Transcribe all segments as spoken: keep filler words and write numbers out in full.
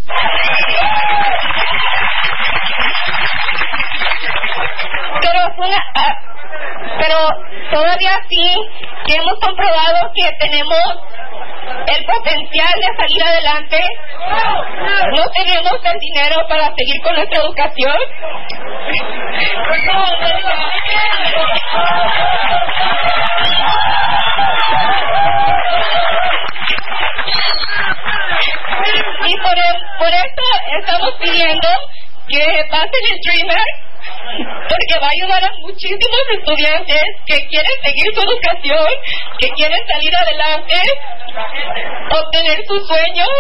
Pero, una, ah, pero todavía sí que hemos comprobado que tenemos el potencial de salir adelante. No tenemos el dinero para seguir con nuestra educación. Y por, el, por eso estamos pidiendo que pasen el DREAM Act, porque va a ayudar a muchísimos estudiantes que quieren seguir su educación, que quieren salir adelante, obtener sus sueños.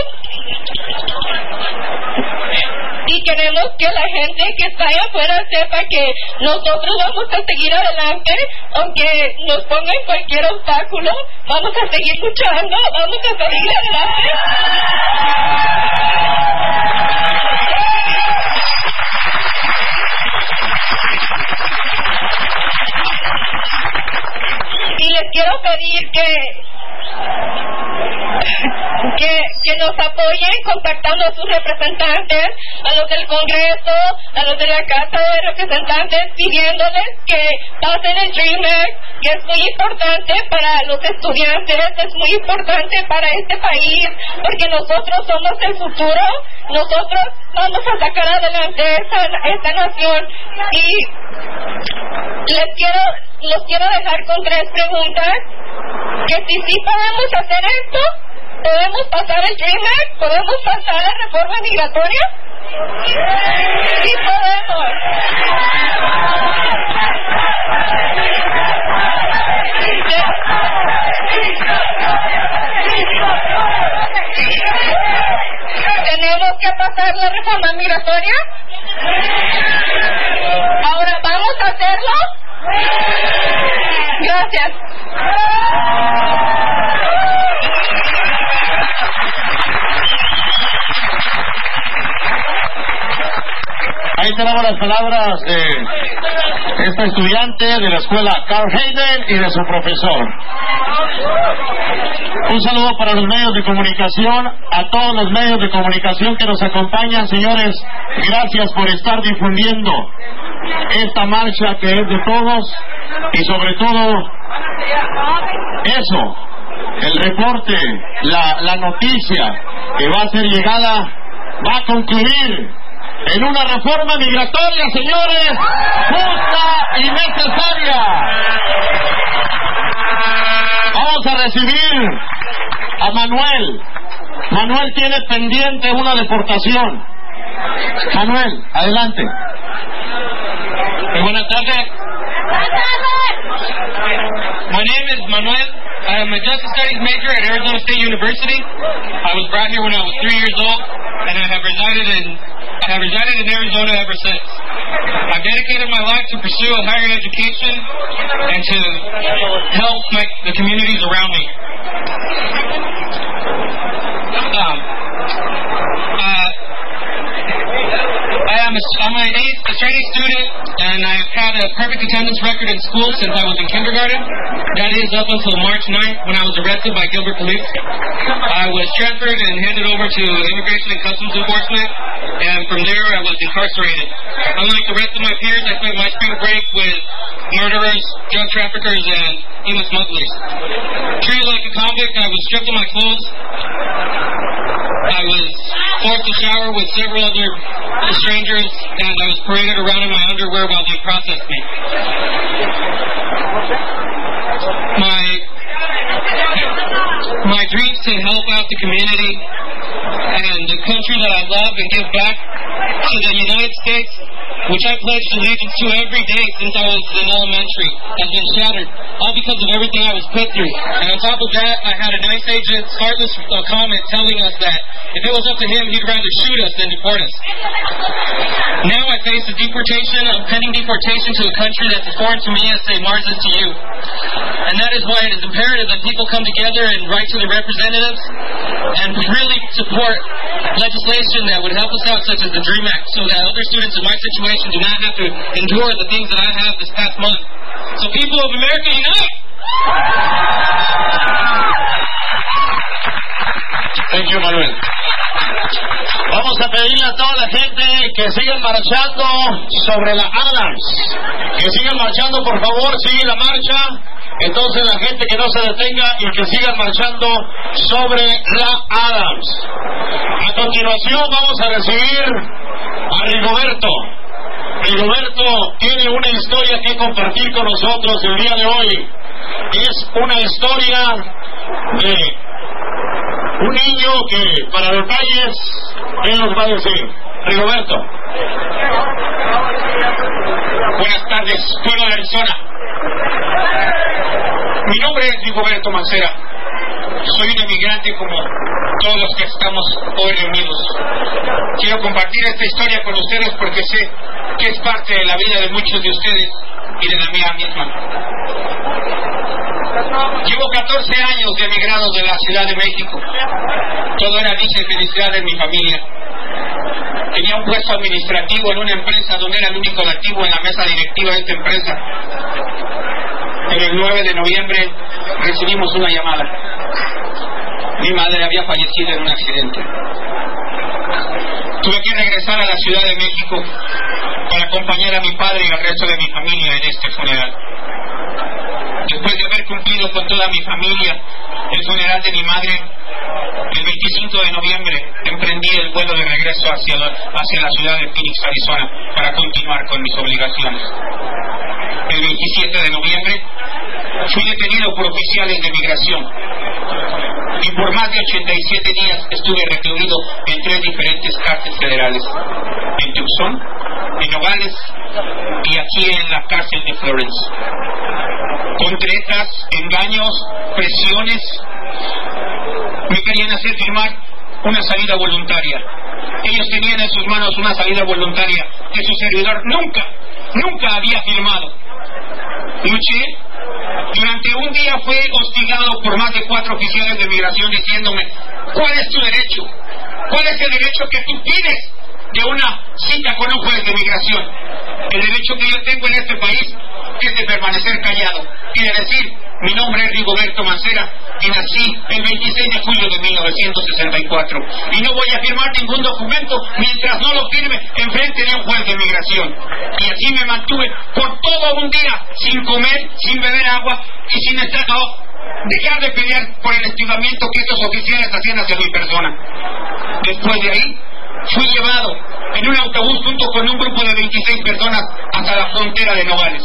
Y queremos que la gente que está allá afuera sepa que nosotros vamos a seguir adelante, aunque nos pongan cualquier obstáculo, vamos a seguir luchando, vamos a seguir adelante. Y les quiero pedir que que, que nos apoyen contactando a sus representantes, a los del Congreso, a los de la Casa de Representantes, pidiéndoles que pasen el DREAM Act, que es muy importante para los estudiantes, es muy importante para este país, porque nosotros somos el futuro, nosotros vamos a sacar adelante esta, esta nación. Y les quiero, los quiero dejar con tres preguntas, que si sí podemos hacer esto, podemos pasar el DREAM Act, podemos pasar la reforma migratoria. Sí podemos. Tenemos que pasar la reforma migratoria. Ahora, ¿vamos a hacerlo? Gracias. Ahí tenemos las palabras de esta estudiante de la escuela Carl Hayden y de su profesor. Un saludo para los medios de comunicación, a todos los medios de comunicación que nos acompañan, señores. Gracias por estar difundiendo esta marcha que es de todos y sobre todo eso, el reporte, la, la noticia que va a ser llegada, va a concluir en una reforma migratoria, señores, justa y necesaria. Vamos a recibir a Manuel. Manuel tiene pendiente una deportación. Manuel, adelante. Muy buenas tardes. My name is Manuel. I am a Justice Studies major at Arizona State University. I was brought here when I was three years old, and I have resided in I have resided in Arizona ever since. I've dedicated my life to pursue a higher education and to help my, the communities around me. Um, uh, I am a, I'm a, a straight A student, and I've had a perfect attendance record in school since I was in kindergarten. That is up until March ninth when I was arrested by Gilbert Police. I was transferred and handed over to Immigration and Customs Enforcement, and from there I was incarcerated. Unlike the rest of my peers, I spent my spring break with murderers, drug traffickers, and human smugglers. Treated like a convict, I was stripped of my clothes. I was forced to shower with several other strangers, and I was paraded around in my underwear while they processed me. My my dreams to help out the community and the country that I love and give back to the United States, which I pledged allegiance to every day since I was in elementary, has been shattered, all because of everything I was put through. And on top of that, I had an ICE agent heartless uh, comment telling us that if it was up to him, he'd rather shoot us than deport us. Now I face a deportation, a pending deportation to a country that's as foreign to me as, say, Mars is to you. And that is why it is imperative that people come together and write to the representatives and really support legislation that would help us out, such as the DREAM Act, so that other students in my situation do not have to endure the things that I have this past month. So people of America, unite! Thank you, Manuel. Vamos a pedirle a toda la gente que sigan marchando sobre la Adams. Que sigan marchando, por favor, sigue la marcha. Entonces la gente que no se detenga y que sigan marchando sobre la Adams. A continuación vamos a recibir a Rigoberto. Rigoberto tiene una historia que compartir con nosotros el día de hoy. Es una historia de un niño que, para detalles, él nos va a decir. Rigoberto. Buenas tardes, pueblo de Arizona. Mi nombre es Rigoberto Mancera. Soy un emigrante como todos los que estamos hoy reunidos. Quiero compartir esta historia con ustedes porque sé que es parte de la vida de muchos de ustedes y de la mía misma. Llevo catorce años de emigrado de la Ciudad de México. Todo era dicha y felicidad en mi familia. Tenía un puesto administrativo en una empresa donde era el único nativo en la mesa directiva de esta empresa. Pero el nueve de noviembre recibimos una llamada. Mi madre había fallecido en un accidente. Tuve que regresar a la Ciudad de México para acompañar a mi padre y al resto de mi familia en este funeral. Después de haber cumplido con toda mi familia el funeral de mi madre, el veinticinco de noviembre emprendí el vuelo de regreso hacia la, hacia la ciudad de Phoenix, Arizona, para continuar con mis obligaciones. El veintisiete de noviembre fui detenido por oficiales de migración y por más de ochenta y siete días estuve recluido en tres diferentes cárceles federales: en Tucson, en Nogales y aquí en la cárcel de Florence. Con tretas, engaños, presiones, me querían hacer firmar una salida voluntaria. Ellos tenían en sus manos una salida voluntaria que su servidor nunca, nunca había firmado. Luché. Durante un día fue hostigado por más de cuatro oficiales de migración diciéndome: ¿cuál es tu derecho? ¿Cuál es el derecho que tú pides de una cita con un juez de migración? El derecho que yo tengo en este país es de permanecer callado y de decir: mi nombre es Rigoberto Mancera y nací el veintiséis de julio de mil novecientos sesenta y cuatro y no voy a firmar ningún documento mientras no lo firme en frente de un juez de migración. Y así me mantuve por todo un día sin comer, sin beber agua y sin estar, no, dejar de pelear por el hostigamiento que estos oficiales hacían hacia mi persona. Después de ahí fui llevado en un autobús junto con un grupo de veintiséis personas hasta la frontera de Nogales.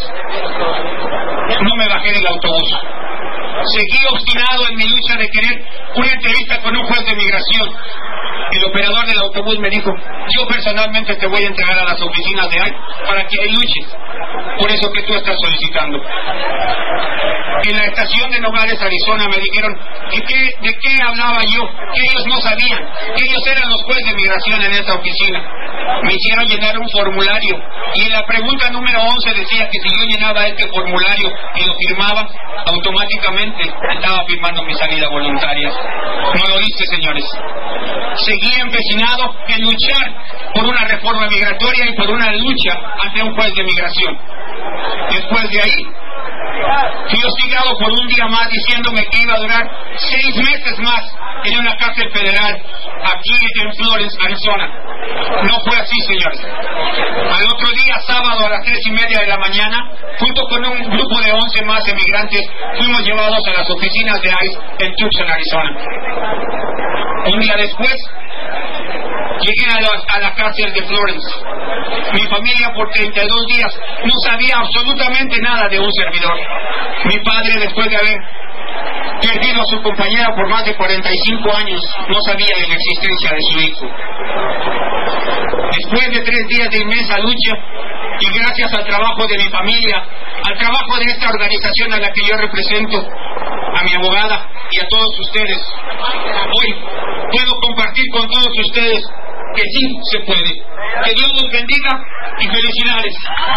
No me bajé del autobús. Seguí obstinado en mi lucha de querer una entrevista con un juez de migración. El operador del autobús me dijo: yo personalmente te voy a entregar a las oficinas de I C E para que ahí luches por eso que tú estás solicitando. En la estación de Nogales, Arizona, me dijeron ¿de qué, de qué hablaba yo? Que ellos no sabían, que ellos eran los jueces de migración en esa oficina. Me hicieron llenar un formulario y en la pregunta número once decía que si yo llenaba este formulario y lo firmaba, automáticamente estaba firmando mi salida voluntaria. No lo hice, señores. Seguí empecinado en luchar por una reforma migratoria y por una lucha ante un juez de migración. Después de ahí fui hostigado por un día más diciéndome que iba a durar seis meses más en una cárcel federal aquí en Florence, Arizona. No fue así, señores. Al otro día, sábado a las tres y media de la mañana, junto con un grupo de once más emigrantes, fuimos llevados a las oficinas de I C E en Tucson, Arizona. Un día después llegué a la, a la cárcel de Florence. Mi familia por treinta y dos días no sabía absolutamente nada de un servidor. Mi padre, después de haber perdido a su compañera por más de cuarenta y cinco años, no sabía de la existencia de su hijo. Después de tres días de inmensa lucha, y gracias al trabajo de mi familia, al trabajo de esta organización a la que yo represento, a mi abogada y a todos ustedes, hoy puedo compartir con todos ustedes que sí se puede. Que Dios los bendiga y felicidades.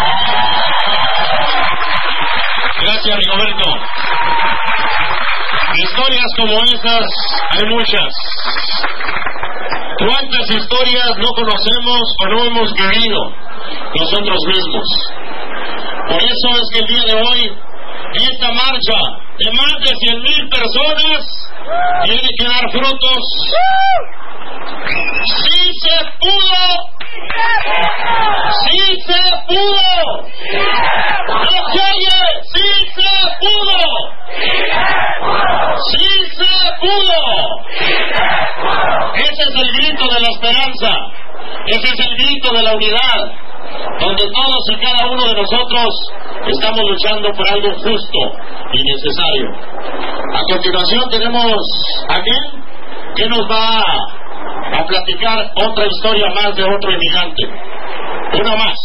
Gracias, Rigoberto. Historias como esas hay muchas. ¿Cuántas historias no conocemos o no hemos vivido nosotros mismos? Por eso es que el día de hoy, esta marcha de más de cien mil personas tiene que dar frutos. ¡Sí se es el grito de la esperanza, ese es el grito de la unidad, donde todos y cada uno de nosotros estamos luchando por algo justo y necesario. A continuación tenemos a quien que nos va a platicar otra historia más de otro inmigrante. Una más.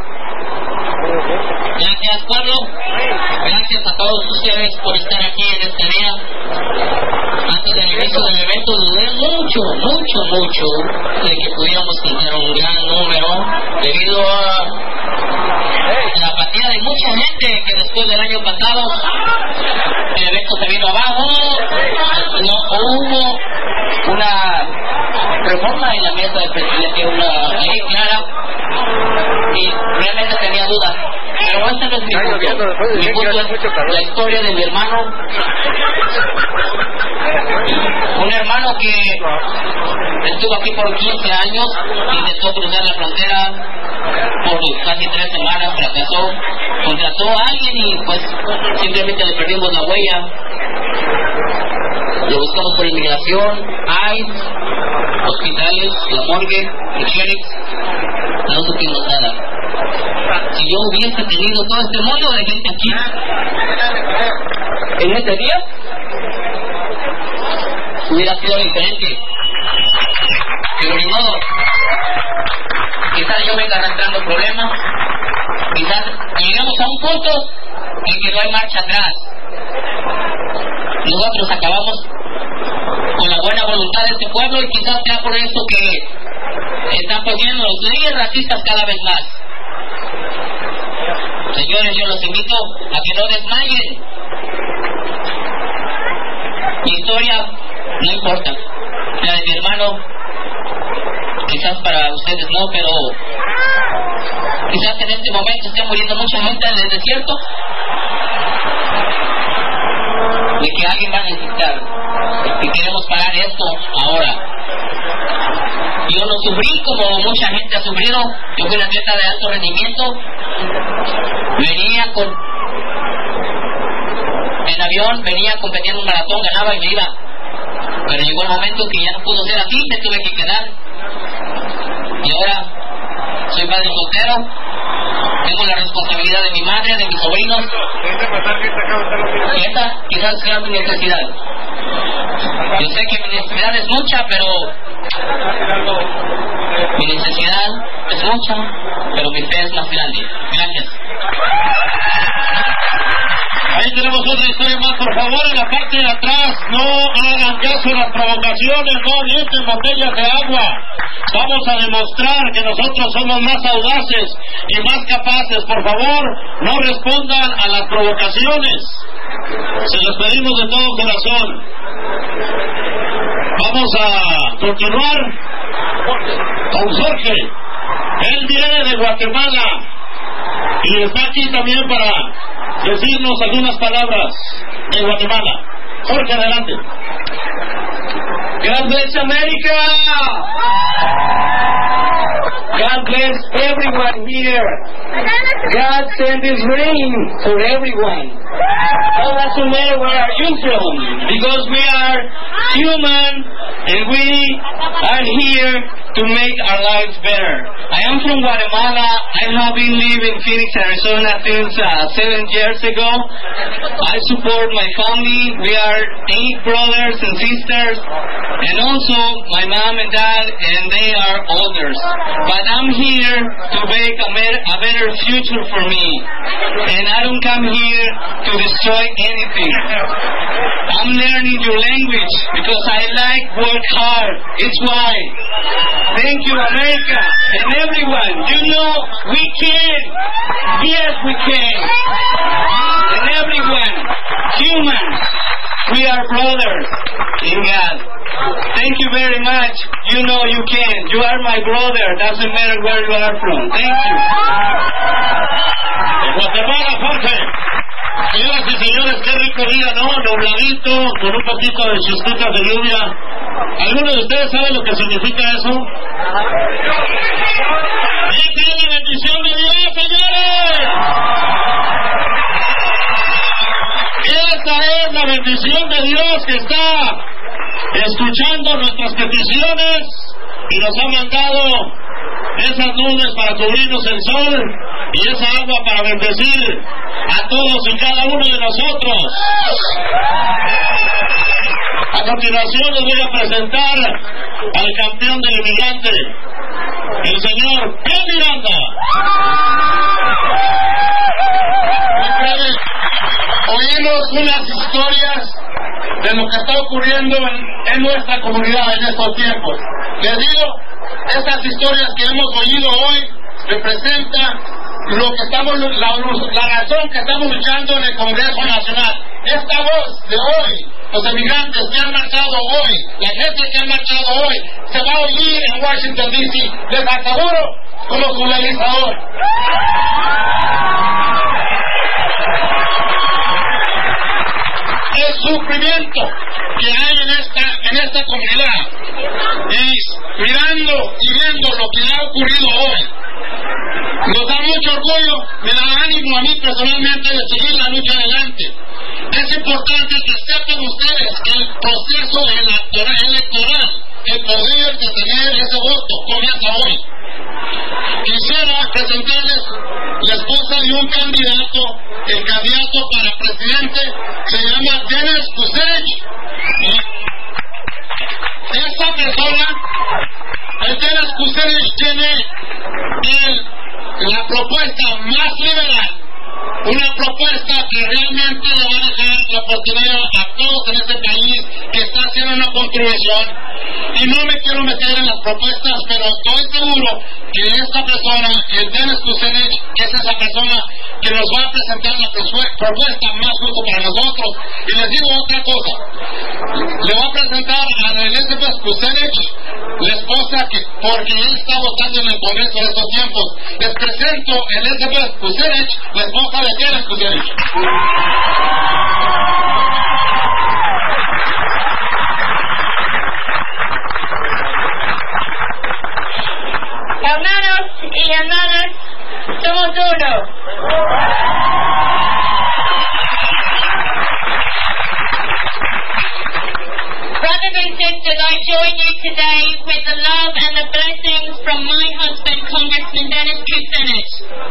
Gracias, pueblo. Gracias a todos ustedes por estar aquí en este día. Antes del inicio del evento dudé mucho, mucho, mucho de que pudiéramos tener un gran número debido a la apatía de mucha gente que después del año pasado el evento se vino abajo. No hubo una reforma en la mesa del presidente, una ley clara, y realmente tenía dudas. Pero ese no es mi punto. Mi punto es la historia de mi hermano. Un hermano que estuvo aquí por quince años, intentó cruzar la frontera por casi tres semanas, fracasó, contrató a alguien y pues simplemente le perdimos la huella. Lo buscamos por inmigración, I C E, hospitales, la morgue, el sheriff. No supimos nada. Si yo hubiese tenido todo este mollo de gente aquí en este día, hubiera sido diferente. Pero ni modo. Quizás yo venga arrastrando problemas. Quizás llegamos a un punto en que no hay marcha atrás. Nosotros acabamos con la buena voluntad de este pueblo y quizás sea por eso que están poniendo los leyes racistas cada vez más. Señores, yo los invito a que no desmayen. Mi historia no importa. La de mi hermano, quizás para ustedes no, pero quizás en este momento esté muriendo mucha gente en el desierto de que alguien va a necesitar. Y queremos parar esto ahora. Yo no sufrí como mucha gente ha sufrido. Yo fui una atleta de alto rendimiento. Venía con en avión, venía competiendo un maratón, ganaba y me iba. Pero llegó el momento que ya no pudo ser así, me tuve que quedar. Y ahora soy padre soltero. Tengo la responsabilidad de mi madre, de mis sobrinos. Y esta quizás sea mi necesidad. Yo sé que mi necesidad es mucha, pero mi necesidad es mucha, pero mi fe es más grande. Gracias. Ahí tenemos otra historia más. Por favor, en la parte de atrás, no hagan caso a las provocaciones, no avienten botellas de agua. Vamos a demostrar que nosotros somos más audaces y más capaces. Por favor, no respondan a las provocaciones. Se los pedimos de todo corazón. Vamos a continuar con Jorge. Él viene de Guatemala y está aquí también para decirnos algunas palabras de Guatemala. Jorge, adelante. God bless America! God bless everyone here. God send His rain for everyone. It doesn't matter where are you from, because we are human and we are here to make our lives better. I am from Guatemala. I have been living in Phoenix, Arizona since uh, seven years ago. I support my family. We are eight brothers and sisters, and also my mom and dad, and they are elders. But I'm here to make a, mer- a better future for me, and I don't come here to destroy anything. I'm learning your language because I like work hard. It's why. Thank you, America, and everyone. You know we can. Yes, we can. And everyone, humans, we are brothers in God. Thank you very much. You know you can. You are my brother. Doesn't matter where you are from. Thank you. Guatemala, Jorge. Señoras y señores, qué rico día, ¿no? Nubladito, con un poquito de chispitas de lluvia. ¿Alguno de ustedes sabe lo que significa eso? ¡Y que la bendición de Dios, señores! Esa es la bendición de Dios que está escuchando nuestras peticiones y nos ha mandado esas nubes para cubrirnos el sol y esa agua para bendecir a todos y cada uno de nosotros. A continuación les voy a presentar al campeón del inmigrante, el señor Ken Miranda. Oímos unas historias de lo que está ocurriendo en, en nuestra comunidad en estos tiempos. Les digo, estas historias que hemos oído hoy representan lo que estamos, la, la razón que estamos luchando en el Congreso Nacional. Esta voz de hoy, los emigrantes que han marchado hoy, la gente que ha marchado hoy, se va a oír en Washington D C, les aseguro, como su legislador. El sufrimiento que hay en esta, en esta comunidad, y mirando y viendo lo que ha ocurrido hoy, nos da mucho orgullo, me da ánimo a mí personalmente de seguir la lucha adelante. Es importante que sepan ustedes que el proceso electoral, electoral el poder de tener ese voto comienza hoy. Quisiera presentarles la esposa de un candidato, el candidato para presidente se llama Dennis Kucinich. Esta persona, el Dennis Kucinich, tiene el, la propuesta más liberal, una propuesta que realmente le va a dejar la oportunidad a todos en este país que está haciendo una contribución. Y no me quiero meter en las propuestas, pero estoy seguro que esta persona, el Dennis Kucinich, es esa persona que nos va a presentar la propuesta más justa para nosotros. Y les digo otra cosa, le voy a presentar a Elizabeth Kucinich, la esposa, que porque él está votando en el Congreso en estos tiempos. Les presento a Elizabeth Kucinich, la esposa de Dennis Kucinich. Hermanos y hermanas, somos uno. Brothers and sisters, I join you today with the love and the blessings from my husband, Congressman Dennis Kucinich.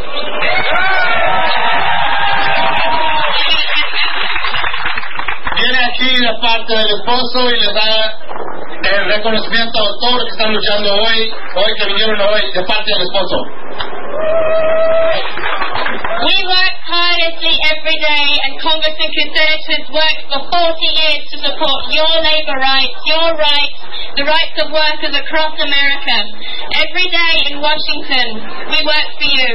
Viene aquí de parte del esposo y le da el reconocimiento a todos los que están luchando hoy, hoy que vinieron hoy, de parte del esposo. We work tirelessly every day, and Congressman Kucinich has worked for forty years to support your labor rights, your rights, the rights of workers across America. Every day in Washington, we work for you.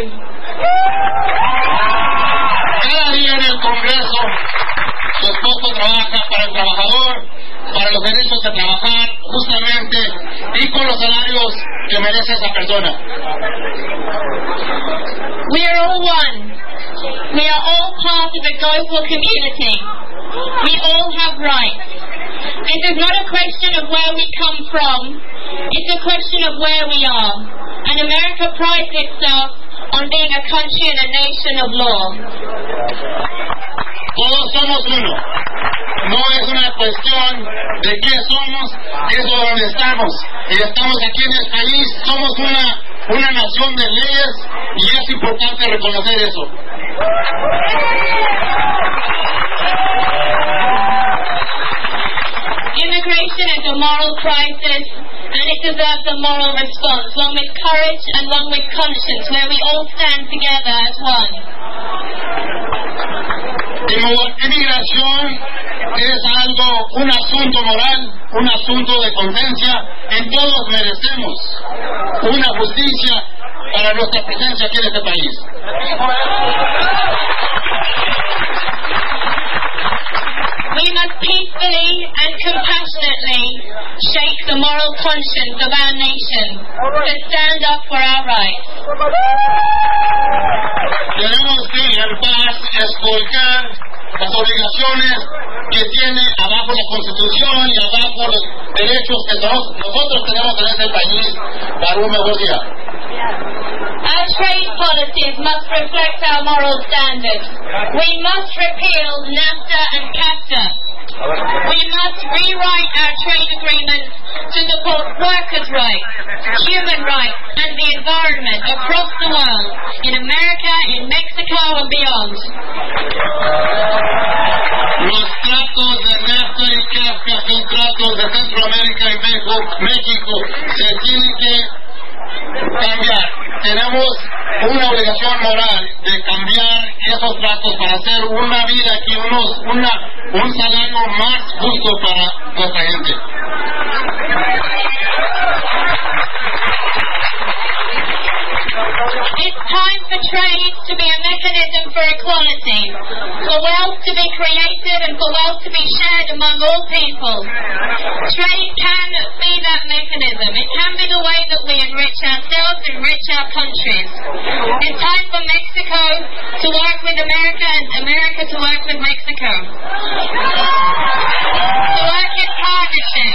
Cada día en el Congreso, su esposo trabaja para el trabajador, para los derechos de trabajar justamente y con los salarios que merece esa persona. We are all one. We are all part of a global community. We all have rights. This is not a question of where we come from. It's a question of where we are. And America prides itself on being a country and a nation of law. Todos somos uno. No es una cuestión de qué somos, es de dónde estamos. Y estamos aquí en el país, somos una, una nación de leyes y es importante reconocer eso. Immigration is a moral crisis, and it deserves a moral response, one with courage and one with conscience, where we all stand together as one. Inmigración es algo, un asunto moral, un asunto de conciencia, en todos merecemos una justicia para nuestra presencia aquí en este país. We must peacefully and compassionately shake the moral conscience of our nation to stand up for our rights. Tenemos que en paz escoltar las obligaciones que tiene abajo la Constitución y abajo los derechos que nosotros tenemos en este país para un mejor día. Our trade policies must reflect our moral standards. We must repeal NAFTA and CAFTA We must rewrite our trade agreements to support workers' rights, human rights, and the environment across the world, in America, in Mexico, and beyond. Los tratos de NAFTA y CAFTA son tratos de Centroamérica y México. Se tienen que cambiar. Tenemos una obligación moral de cambiar esos tratos para hacer una vida aquí, unos, una, un salario más justo para nuestra gente. It's time for trade to be a mechanism for equality, for wealth to be created and for wealth to be shared among all people. Trade can be that mechanism. It can be the way that we enrich ourselves, enrich our countries. It's time for Mexico to work with America and America to work with Mexico. To work in partnership.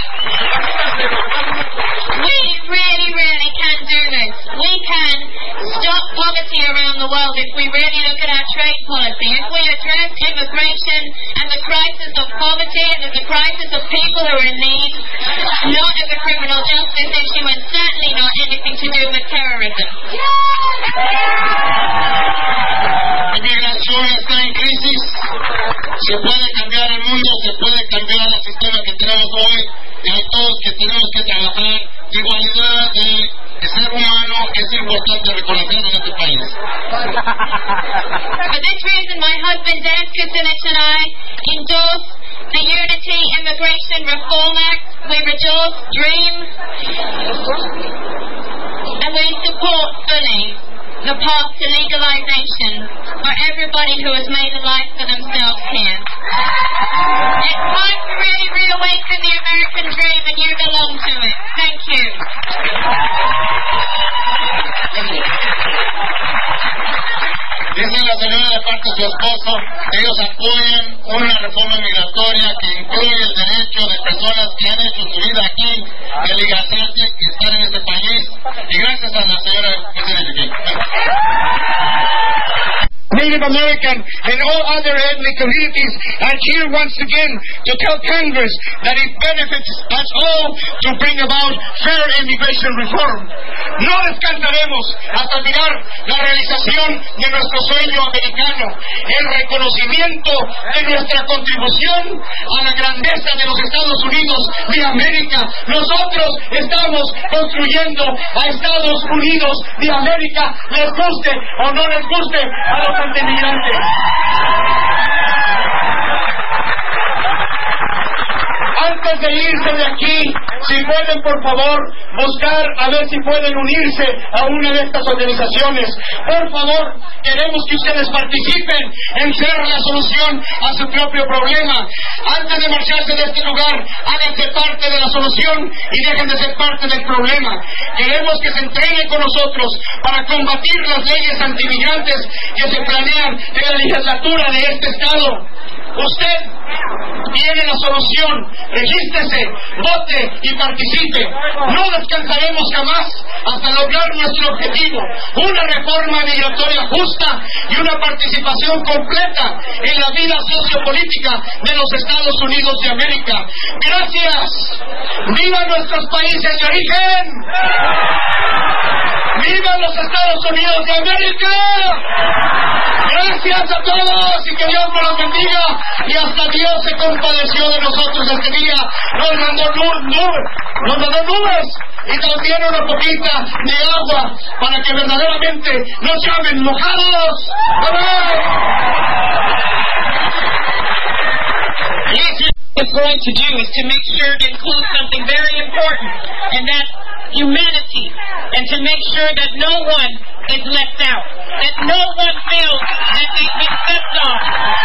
We really, really can do this. We can stop poverty around the world if we really look at our trade policy. If we address immigration and the crisis of poverty and the crisis of people who are in need, not as a criminal justice issue and certainly not anything to do with terrorism. La migración está en crisis. Se puede cambiar el mundo, se puede cambiar el sistema que tenemos hoy, y hay todos que tenemos que trabajar. Igualdad de, de ser humano es importante reconocer en este país. For this reason, my husband Dennis Kucinich and I endorse the Unity Immigration Reform Act. We rejoice, dream, and we support fully the path to legalization for everybody who has made a life for themselves here. It's time to really reawaken the American dream, and you belong to it. Thank you. Dice la señora de parte de su esposo, ellos apoyan una reforma migratoria que incluye el derecho de personas que han hecho su vida aquí, de legalizarse y estar en este país. Y gracias a la señora que se aquí. Native American and all other ethnic communities are here once again to tell Congress that it benefits us all to bring about fair immigration reform. No descansaremos hasta mirar la realización de nuestro sueño americano, el reconocimiento de nuestra contribución a la grandeza de los Estados Unidos de América. Nosotros estamos construyendo a Estados Unidos de América, les guste o no les guste a los antemigrantes. Antes de irse de aquí, si pueden por favor buscar a ver si pueden unirse a una de estas organizaciones. Por favor, queremos que ustedes participen en ser la solución a su propio problema. Antes de marcharse de este lugar, háganse parte de la solución y dejen de ser parte del problema. Queremos que se entreguen con nosotros para combatir las leyes antimigrantes que se planean en la legislatura de este estado. Usted tiene la solución. Regístrese, vote y participe. No descansaremos jamás hasta lograr nuestro objetivo: una reforma migratoria justa y una participación completa en la vida sociopolítica de los Estados Unidos de América. Gracias. ¡Viva nuestros países de origen! ¡Viva los Estados Unidos de América! Gracias a todos y que Dios nos los bendiga. Y hasta Dios se compadeció de nosotros este día. Nos mandó nubes, nos mandó nubes y también una poquita de agua para que verdaderamente nos llamen mojados. ¡Amén! What it's going to do is to make sure to include something very important, and that's humanity, and to make sure that no one is left out, that no one feels that they've been stepped on,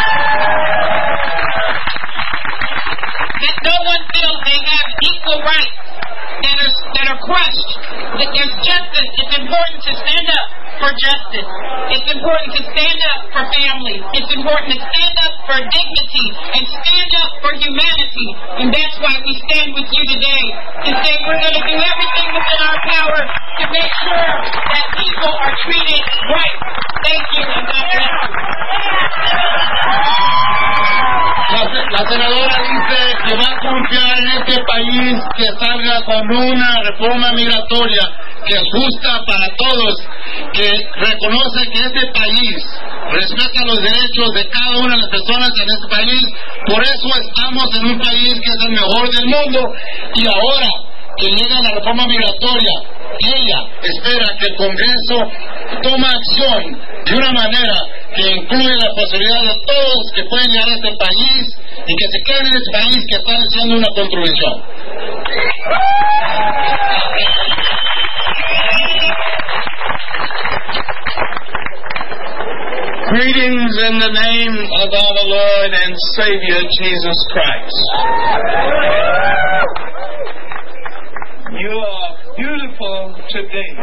that no one feels they have equal rights that are, that are crushed, that there's justice. It's important to stand up for justice. It's important to stand up for families. It's important to stand up for dignity and stand up for humanity. And that's why we stand with you today to say we're going to do everything within our power to make sure that people are treated right. Thank you, and God bless you. La, la senadora dice que va a confiar en este país que salga con una reforma migratoria que es justa para todos, que reconoce que este país respeta los derechos de cada una de las personas en este país. Por eso estamos en un país que es el mejor del mundo, y ahora que llega la reforma migratoria, ella espera que el Congreso tome acción de una manera que incluye la posibilidad de todos que pueden llegar a este país y que se queden en este país, que están haciendo una contribución. Greetings in the name of our Lord and Savior Jesus Christ. You are beautiful today.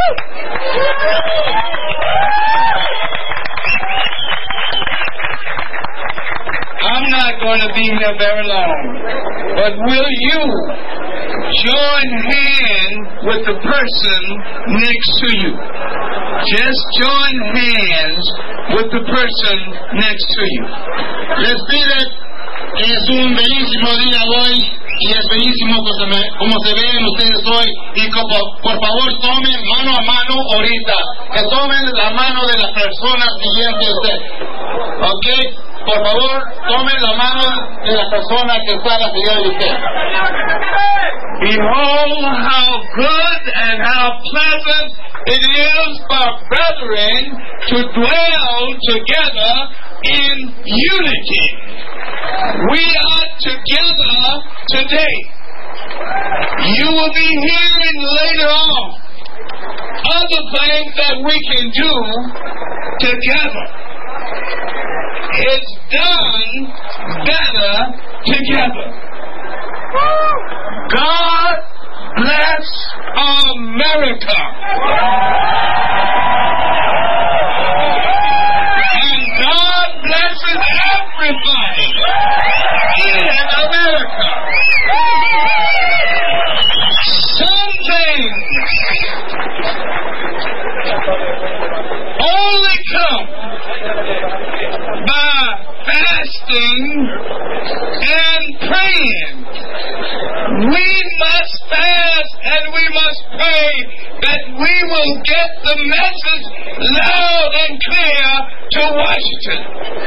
I'm not going to be here very long, but will you join hands with the person next to you? Just join hands with the person next to you. Les pide que es un bellísimo día hoy y es bellísimo como se, me, como se ven ustedes hoy, y como, por favor tomen mano a mano ahorita, que tomen la mano de la persona siguiente a usted, ¿ok? Por favor, tomen la mano de la persona que está a la siguiente de usted. Behold how good and how pleasant it is for brethren to dwell together in unity. We are together today. You will be hearing later on other things that we can do together. It's done better together. God bless America. And God blesses everybody in America. Some things only come by fasting and praying. We must fast and we must pray that we will get the message loud and clear to Washington.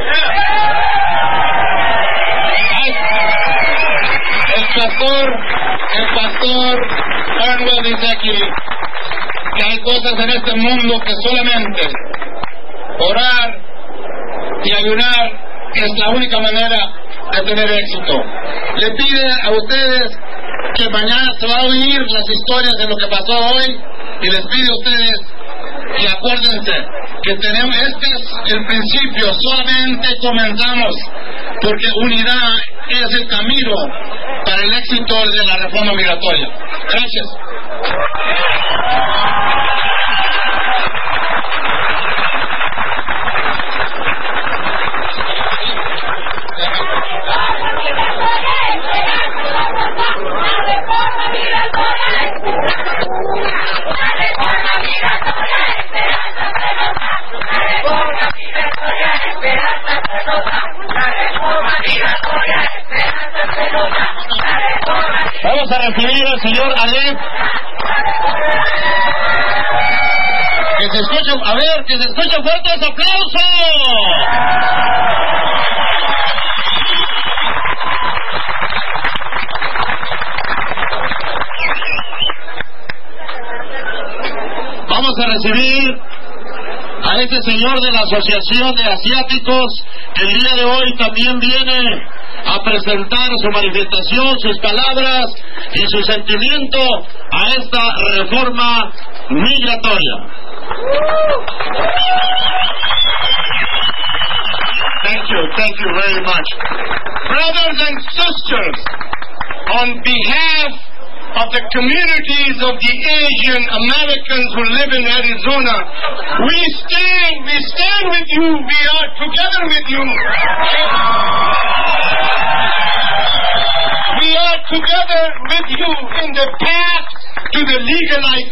El pastor, el pastor Arnold dice aquí que hay cosas en este mundo que solamente orar y ayunar es la única manera de tener éxito. Le pide a ustedes que mañana se va a oír las historias de lo que pasó hoy, y les pide a ustedes y acuérdense que tenemos, este es el principio, solamente comenzamos, porque unidad es el camino para el éxito de la reforma migratoria. Gracias. Vamos a recibir al señor Alef. Que se escuchen, a ver, que se escuchen fuertes aplausos. Vamos a recibir a este señor de la Asociación de Asiáticos, que el día de hoy también viene a presentar su manifestación, sus palabras y su sentimiento a esta reforma migratoria. Thank you, thank you very much. Brothers and sisters, on behalf of the communities of the Asian Americans who live in Arizona, we stand, we stand with you, we are together with you. We are together with you in the path to the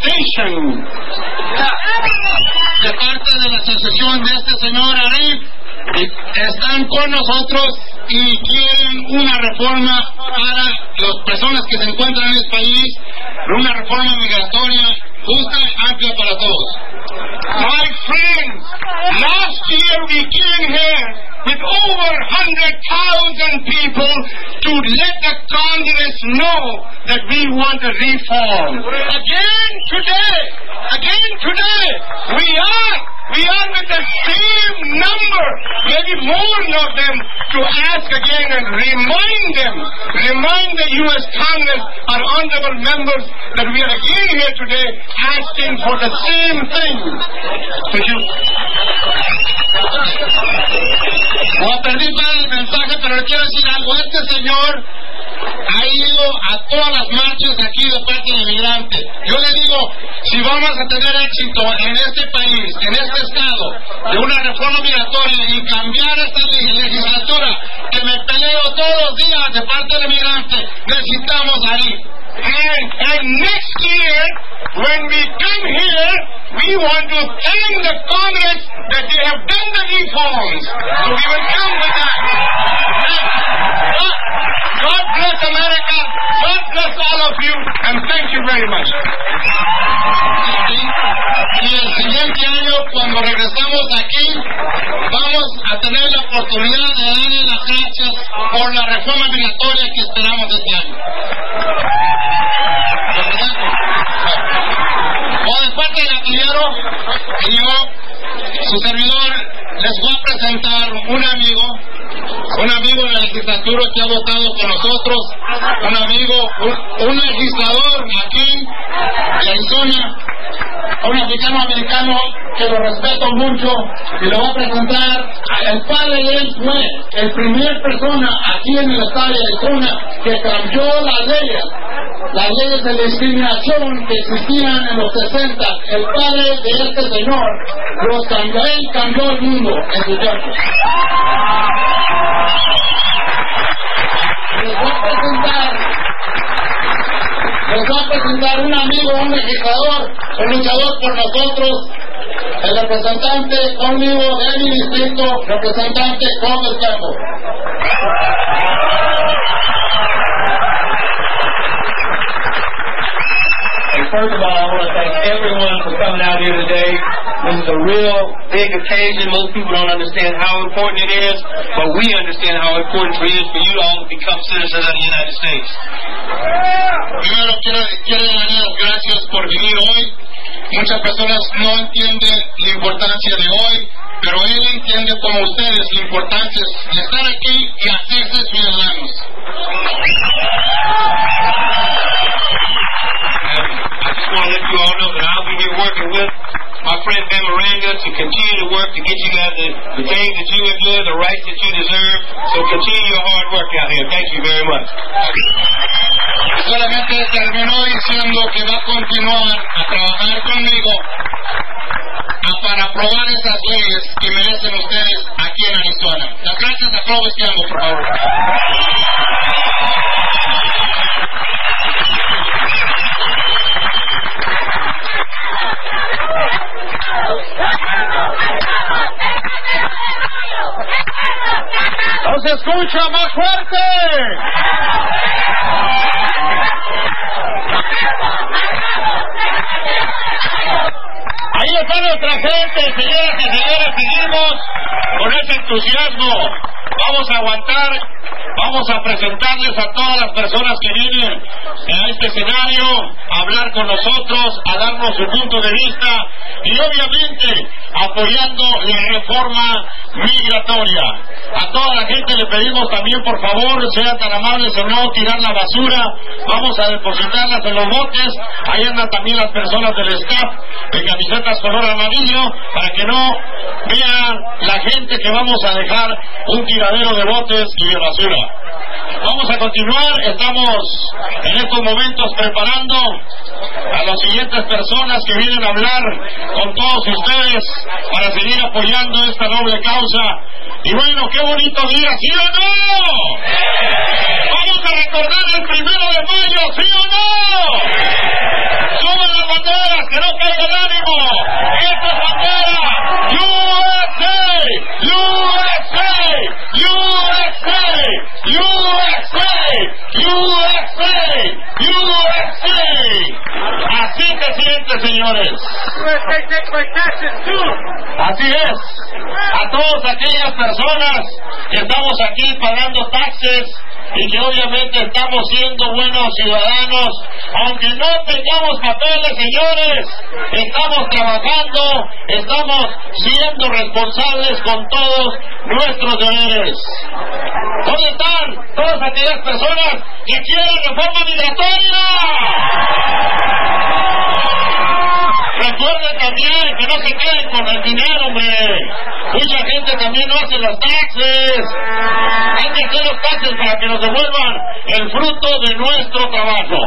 legalization. De parte de la asociación de este señor Arif, están con nosotros y quieren una reforma para las personas que se encuentran en el país, una reforma migratoria justa y amplia para todos. My friends, last year we came here with over one hundred thousand people to let the Congress know that we want a reform. Again today, again today, we are, we are with the same number, maybe more of them, to ask again and remind them, remind the U S Congress, our honorable members, that we are again here today asking for the same thing. Voy a perder el mensaje, pero le quiero decir algo. Este señor ha ido a todas las marchas aquí de parte de inmigrantes. Yo le digo, si vamos a tener éxito en este país, en este estado, de una reforma migratoria y cambiar esta legislatura, que me peleo todos los días de parte del inmigrante, necesitamos ahí. And, and next year, when we come here, we want to thank the Congress that they have done the reforms. So we will come with that. God, God bless America. God bless all of you. And thank you very much. Y el siguiente año, cuando regresamos aquí, vamos a tener la oportunidad de darle las gracias por la reforma migratoria que esperamos este año. O de parte del artillero, y yo, su servidor, les voy a presentar un amigo, un amigo de la legislatura que ha votado con nosotros, un amigo, un, un legislador aquí de Arizona, un africano-americano que lo respeto mucho, y lo voy a presentar. El padre de él fue el primer persona aquí en el estado de Arizona que cambió las leyes, las leyes de discriminación que existían en los sesenta. El padre de este señor los cambió, él cambió el mundo en su tiempo. Les voy a presentar Les voy a presentar un amigo, un legislador, un luchador por nosotros, el representante conmigo de mi distrito, representante Juan del Campo. First of all, I want to thank everyone for coming out here today. This is a real big occasion. Most people don't understand how important it is, but we understand how important it is for you to all become citizens of the United States. Primero quiero, quiero darle las gracias por venir hoy. Muchas personas no entienden la importancia de hoy, pero él entiende como ustedes la importancia de estar aquí y hacerse ciudadanos. I just want to let you all know that I'll be here working with my friend Ben Miranda to continue to work to get you guys the, the things that you enjoy, the rights that you deserve. So continue your hard work out here. Thank you very much. Solamente terminó diciendo que va a continuar a trabajar conmigo a, para aprobar esas leyes que merecen ustedes aquí en Arizona. Las gracias a todos, por favor. ¡No se escucha más fuerte! Ahí está nuestra gente, señoras y señores, seguimos con ese entusiasmo. Vamos a aguantar, vamos a presentarles a todas las personas que vienen a este escenario a hablar con nosotros, a darnos su punto de vista y obviamente apoyando la reforma migratoria. A toda la gente le pedimos también, por favor, sean tan amables de no tirar la basura, vamos a depositarlas en los botes. Ahí andan también las personas del staff en camisetas color amarillo para que no vean la gente que vamos a dejar un tiradero de botes y de basura. Vamos a continuar, estamos en estos momentos preparando a las siguientes personas que vienen a hablar con todos ustedes para seguir apoyando esta noble causa. Y bueno, qué bonito día, ¿sí o no? Vamos a recordar el primero de mayo, ¿sí o no? Suban las banderas, que no caiga el ánimo. Esta es bandera U S A, U S A. señores. Así es. A todas aquellas personas que estamos aquí pagando taxes y que obviamente estamos siendo buenos ciudadanos, aunque no tengamos papeles, señores, estamos trabajando, estamos siendo responsables con todos nuestros deberes. ¿Dónde están todas aquellas personas que quieren reforma migratoria? Recuerden también que no se queden con el dinero, hombre. Mucha gente también no hace los taxes. Hay que hacer los taxes para que nos devuelvan el fruto de nuestro trabajo.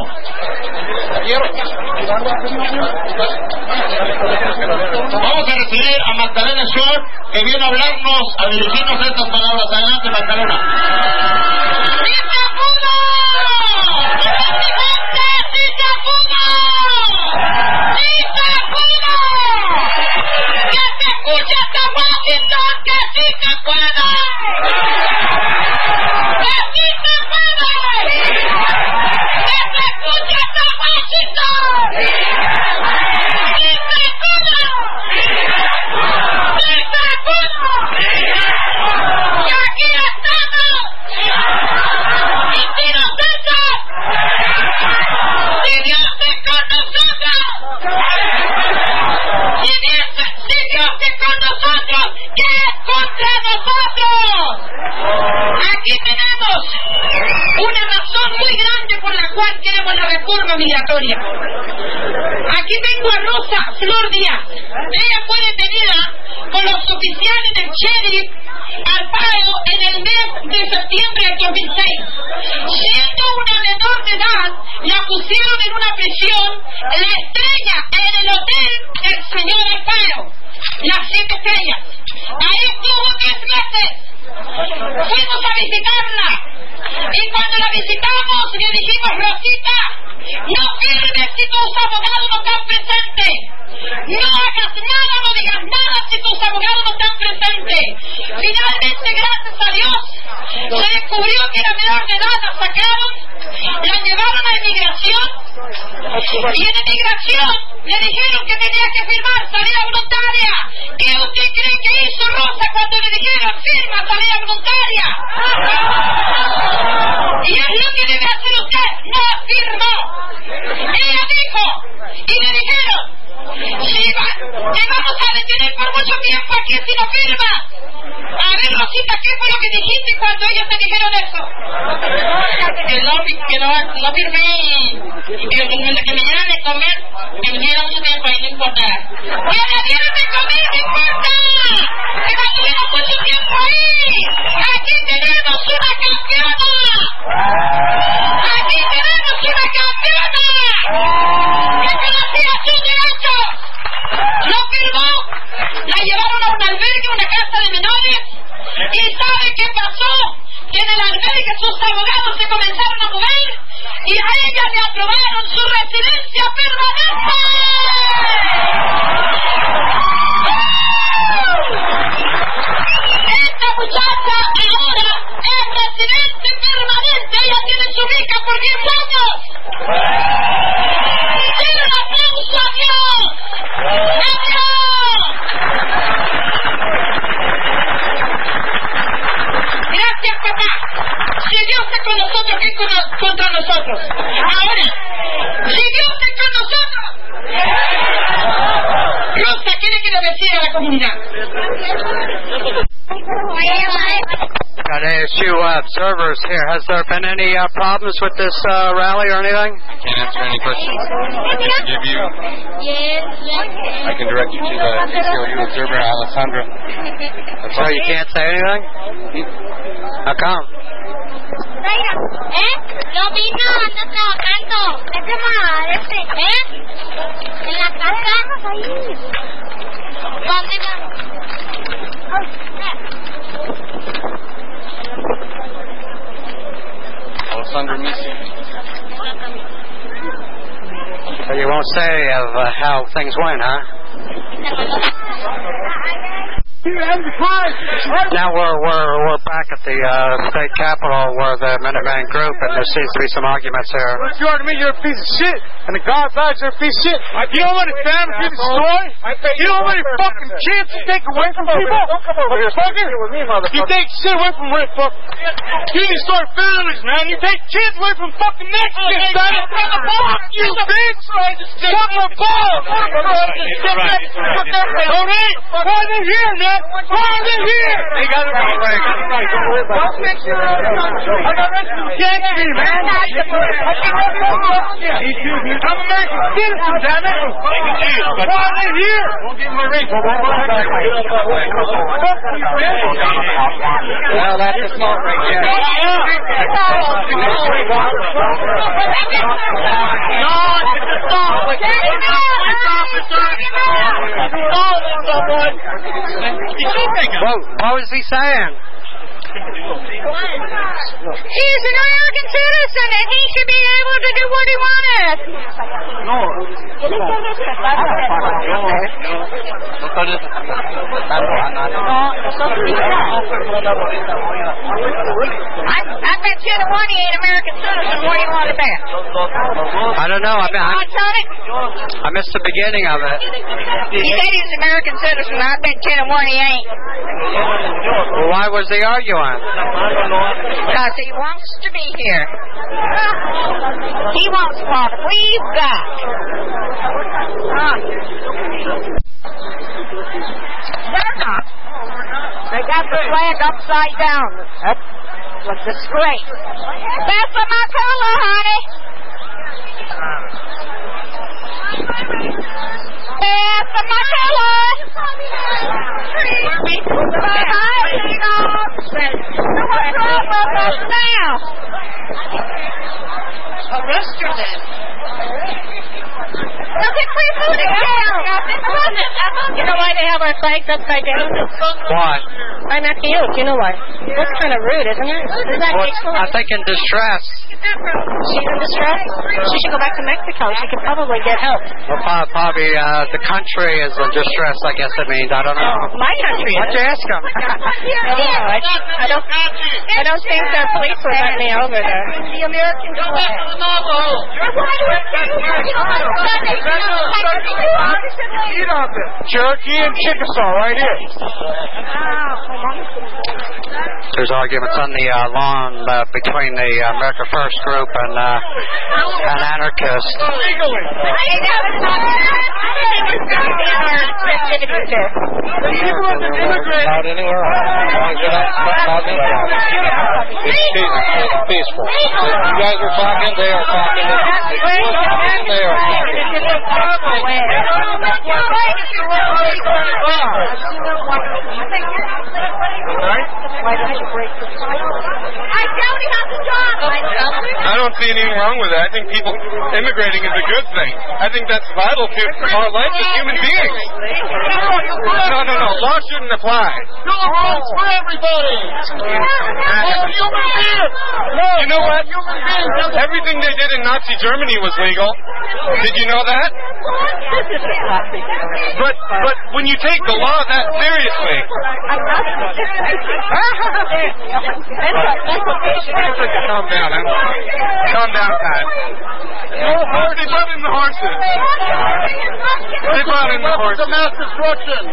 Vamos a recibir a Magdalena Short, que viene a hablarnos, a dirigirnos estas palabras. Adelante, Magdalena. Migratoria. Aquí tengo a Rosa Flor Díaz. Ella fue detenida por los oficiales del sheriff al pago en el mes de septiembre del dos mil seis. Siendo una menor de edad, la pusieron en una prisión, la estrella en el hotel del señor Alfaro, las siete estrellas. Ahí estuvo tres meses. Fuimos a visitarla y cuando la visitamos le dijimos: Rosita, no firmes si tus abogados no están presentes. No hagas nada, no digas nada si tus abogados no están presentes. Finalmente, gracias a Dios, se descubrió que era menor de edad, la sacaron, la llevaron a inmigración y en inmigración le dijeron que tenía que firmar salida voluntaria. ¿Qué usted cree que hizo Rosa cuando le dijeron firma salida voluntaria? Y es lo que debe hacer usted, no firmó. Ella dijo, y le dijeron: sí, va, te vamos a detener por mucho tiempo aquí si no firmas. A ver, Rosita, ¿qué fue lo que dijiste cuando ellos te dijeron eso? Que no, que no, no firmé y que, que me dieran de comer, que me dieran mucho tiempo ahí, no importa. ¡Que me dieran de comer, no importa! ¡Que me dieran mucho tiempo ahí! ¡Aquí tenemos una campeona! ¡Aquí tenemos una campeona! ¡Que conocía sus derechos! ¡Lo firmó! La llevaron a un albergue, una casa de menores. ¿Y sabe qué pasó? Que en el albergue sus abogados se comenzaron a mover y a ella le aprobaron su residencia permanente. Esta muchacha ahora es residente permanente. Ella tiene su beca por diez años. ¡Denle un aplauso a Dios! ¡A Dios! Gracias, papá. Si Dios está con nosotros, ¿qué es con, contra nosotros? Ahora, si Dios está con nosotros, Rosa quiere que lo decida a la comunidad. Got A S U uh, observers here. Has there been any uh, problems with this uh, rally or anything? I can't answer any questions. I can give you. Yes. I can direct you to the A C L U observer, Alessandra. So you can't say anything? How come? ¿Eh? Lo vino, anda trabajando. Este mal, este. ¿Eh? En la casa. Ahí. ¿Dónde Alessandra Misi. So you won't say of uh, how things went, huh? Now we're we're we're back at the uh, state capitol where the Minuteman group, and there seems to be some arguments here. You are to me, you're a piece of shit, and the God's eyes are a piece of shit. You know how many families you destroy? You know how many fucking kids you take away from people? Motherfucker! You take shit away from rich fuck. You destroy families, man. You take kids away from fucking Mexicans, man. Fuck you, bitch! Fuck my balls! Tony, why are they here, man? Why are they here? They got it right. Don't make sure I got rest of the gangster, man. I'm American citizen, damn it. Why are they here? Don't give them a ring. Well, that's a small ring, yeah. No, it's a song. What, what was he saying? He's an American citizen and he should be able to do what he wanted. No. I, I bet you the one he ain't American citizen. What do you want to bet? I don't know. I, mean, I, I missed the beginning of it. He said he's an American citizen. I bet you the one he ain't. Well, why was he arguing? Because he wants to be here. He wants what we've got. Huh. They're not. They got the flag upside down. That's a disgrace. That's a Marcola, honey. That's a Marcola. What's wrong with us now? Arrest her then. Look at free food in jail. You know why they have our flags upside down? Why? I'm asking you. Do you know why? That's kind of rude, isn't it? Isn't that Well, hateful? I think in distress. She's in distress? She should go back to Mexico. She could probably get help. Well, prob- probably uh, the country is in distress, I guess it means. I don't know. My country Why don't is. you ask them? I don't know. I, I don't. I don't think their police would let me over there. The American flag. Eat off it. Cherokee and Chickasaw right here. There's arguments on the uh, lawn uh, between the uh, America First group and uh, an anarchist. Legally. Not anywhere else. It's peaceful. You guys are talking, they are talking. They are I don't see anything wrong with that. I think people immigrating is a good thing. I think that's vital to our life as human beings. No, no, no. Law shouldn't apply. No rules for everybody. You know what? Everything they did in Nazi Germany was legal. Did you know that? But but when you take the law that seriously. Calm down. Huh? Calm down, Pat. They brought in the horses. They brought in the horses. Mass destruction.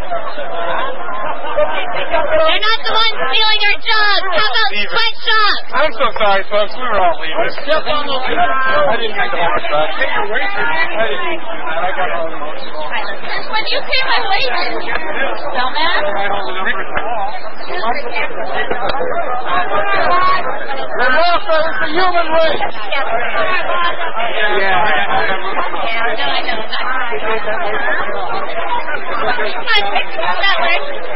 They're not the ones stealing our jobs. How about sweatshops? I'm so sorry, folks. We were all leaving. I didn't make the horse ride. Take your weight. I didn't mean to do that. I got all emotional. When you came, I waited. Dumbass. The welfare is the human race. Yeah, I know. That way.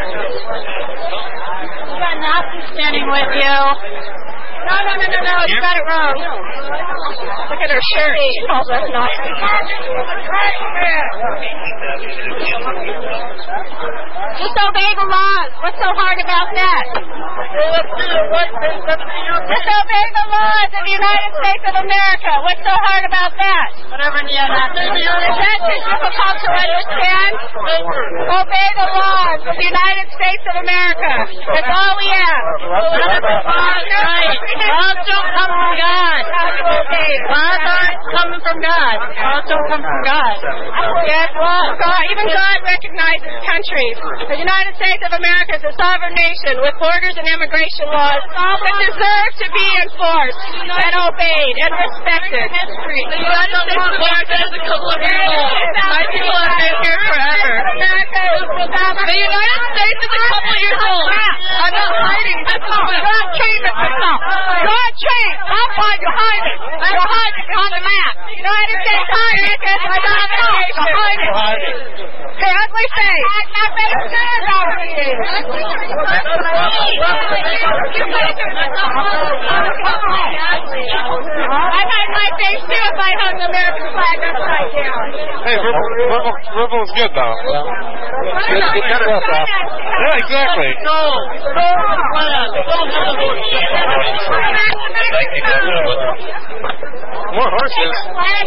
You got Nazis standing with you. No, no, no, no, no. You got it wrong. Look at her shirt. She calls us Nazis. Disobey the laws. What's so hard about that? Disobey the laws of the United States of America. What's so hard about that? Whatever the Is that difficult to understand? Obey the laws of the United States of America. That's all we ask. Right. Laws don't come from God. Laws aren't coming from God. Laws don't come from God. Yes, well, God, even God recognizes countries. The United States of America is a sovereign nation with borders and immigration laws that deserve to be enforced and obeyed and respected. The United States of America is a couple of years old. My people have been here forever. The United States is a couple of years old. I'm not hiding. This is God changed it now. God changed. I'll find you hiding. You're hiding behind the map. United States hiding is a domination. The ugly face. I'd hide my face too if I hung the American flag upside down. Hey, Ripple, Ripple, Ripple is good though. Good, good kind of stuff. Yeah, exactly. No, no, Thank you. More horses.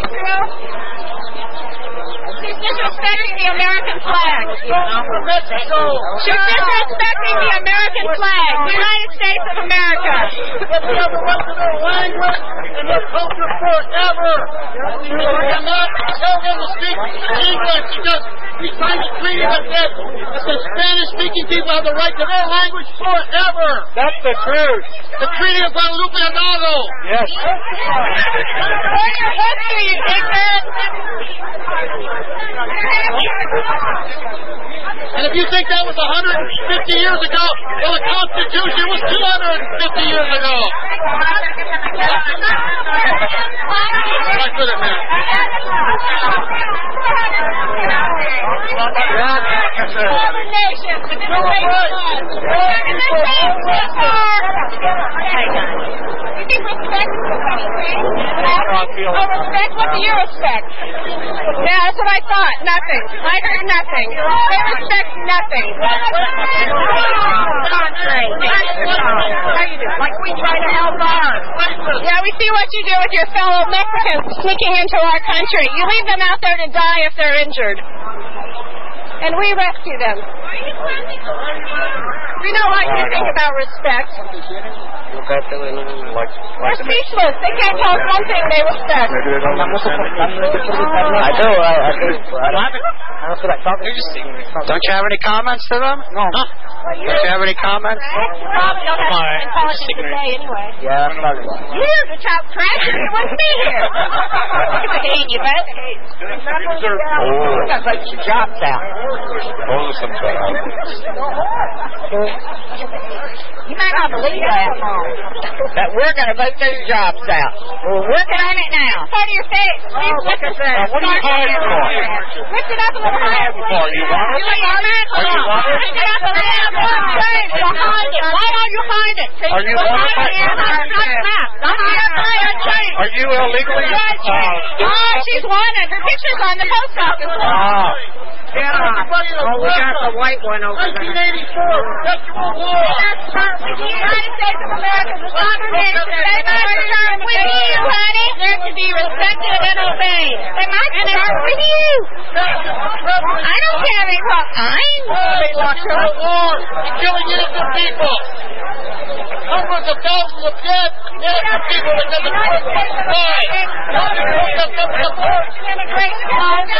She's disrespecting the American flag. She's disrespecting the American flag. The United States of America. Let me have the rest of their language and their culture forever. You cannot tell them to speak English because we signed a treaty that said that the Spanish-speaking people have the right to their language forever. That's the truth. The Treaty of Guadalupe Hidalgo. Yes. Learn your history, you ignorant. And if you think that was one hundred fifty years ago, well, the Constitution was two hundred fifty years ago. Right with it, man. Nations. Oh, respect? What do you respect? Yeah, that's what I thought. Nothing. I heard nothing. They respect nothing. How you do? Like we try to help ours. Yeah, we see what you do with your fellow Mexicans sneaking into our country. You leave them out there to die if they're injured. And we rescue them. We know what you think about respect. They're speechless. They can't tell us one thing they respect. I do. I, I do. I don't, I don't feel like talking. Don't you have any comments to them? No. Huh? Don't you have any comments? Probably don't have any intelligence to say anyway. Yeah, that's probably right. You're here to talk trash and you wouldn't be here. You would hate you, but. Oh. That's like your job's out. Oh, some You might not believe that. That we're going to vote those jobs out. We're working on it now. Part of your face. Oh, look at that. What are you hiding for? Lift it up a little higher. Are you want it? Are you want it? Lift it up a little higher. You'll hide it. Why don't you hide it? Are you want it? Are you illegally? Oh, she's wanted. Her picture's on the post office. Oh. Yeah. Oh, we got the white one over there. nineteen eighty-four, Perpetual War. That's perfect. The United States of America is a sovereign nation. They might start with you, honey. They're to be respected and obeyed. They might start with you. I don't care any what I'm. Perpetual War. You're killing innocent people. Hundreds of thousands of dead innocent people because of why? Immigration laws.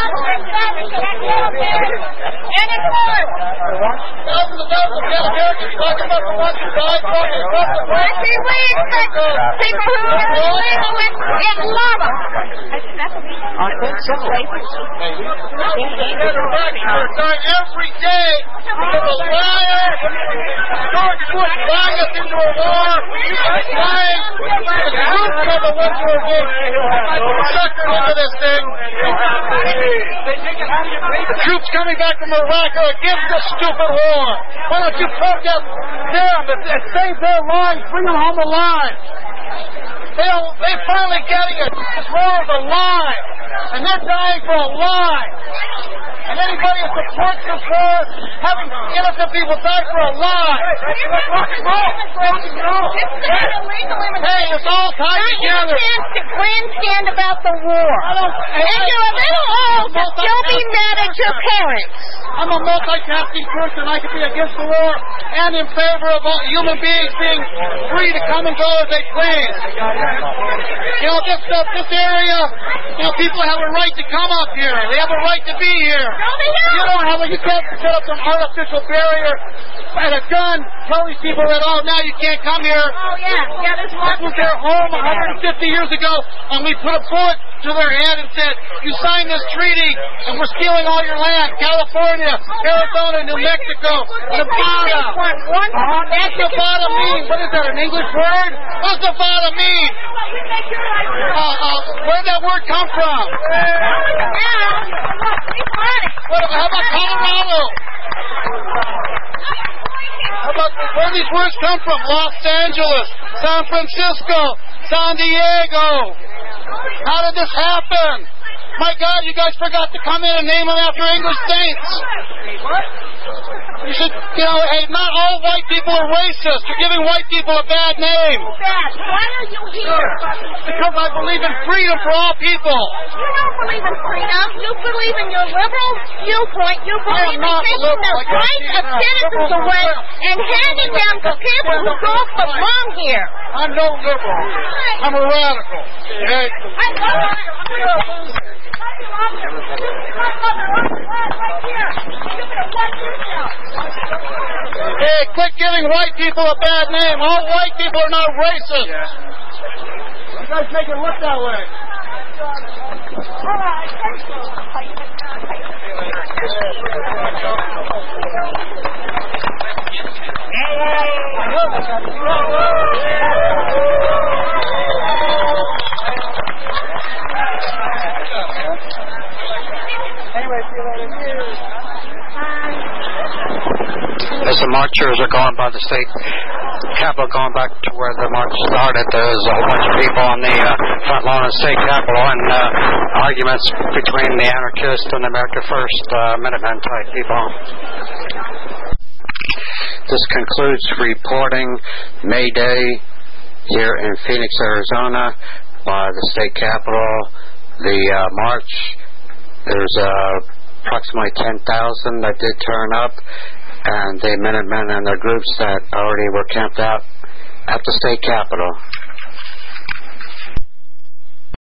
And it's hard. Thousands of thousands of dead Americans talking about the ones who died from it. I see we expect people who are illegal in lava. I think so. Every day, there's a liar. George Bush lying us into a war. Lying. The troops are the ones who are being suckered into this thing. The troops coming back from Iraq are against this stupid war. Why don't you protest them? It, it saves their lives. Bring them home alive. They don't, they're finally getting it. This war is a lie. And they're dying for a lie. And anybody who supports this war, having innocent people die for a lie. Rock and roll. Rock and roll. Hey, it's all tied together. You chance to grandstand about the war. And you're a little old to still be mad at your parents. I'm a multitasking person. I can be against the war and in favor of all human beings being free to come and go as they please. You know, this, uh, this area, you know, people have a right to come up here. They have a right to be here. You don't have a, you can't set up some artificial barrier and a gun, tell these people that, oh, now you can't come here. Oh, yeah. Yeah, there's This was their home one hundred fifty years ago, and we put a bullet to their head and said, you signed this treaty, and we're stealing all your land. California, Arizona, New Mexico, Nevada. Uh-huh. What's Nevada mean? What is that, an English word? What's Nevada mean? Uh, uh, where did that word come from? What, how about Colorado? How about, where do these words come from? Los Angeles, San Francisco, San Diego. How did this happen? My God, you guys forgot to come in and name them after English saints. What? You should, you know, hey, not all white people are racist. You're giving white people a bad name. Bad. Why are you here? Because I believe in freedom for all people. You don't believe in freedom. You believe in your liberal viewpoint. You believe in taking the rights of citizens away and handing them to people who don't belong here. I'm no liberal. I'm a radical. Okay? I love it. Hey, quit giving white people a bad name. All white people are not racist. You guys make it look that way. As the marchers are going by the state capitol, going back to where the march started, there's a whole bunch of people on the uh, front lawn of the state capitol and uh, arguments between the anarchists and America First uh, Minutemen type people. This concludes reporting May Day here in Phoenix, Arizona, by the state capitol. The uh, march, there's uh, approximately ten thousand that did turn up, and the Minutemen and their groups that already were camped out at the state capitol.